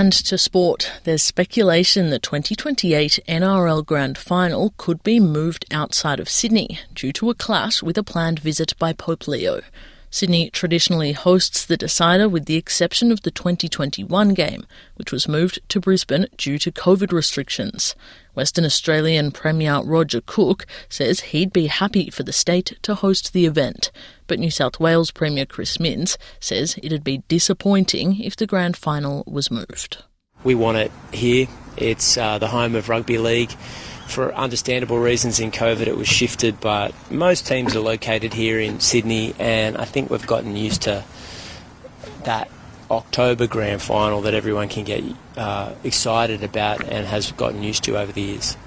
And to sport, there's speculation the 2028 NRL Grand Final could be moved outside of Sydney due to a clash with a planned visit by Pope Leo. Sydney traditionally hosts the decider with the exception of the 2021 game, which was moved to Brisbane due to COVID restrictions. Western Australian Premier Roger Cook says he'd be happy for the state to host the event, but New South Wales Premier Chris Minns says it'd be disappointing if the grand final was moved. We want it here. It's the home of rugby league. For understandable reasons in COVID it was shifted, but most teams are located here in Sydney, and I think we've gotten used to that October grand final that everyone can get excited about and has gotten used to over the years.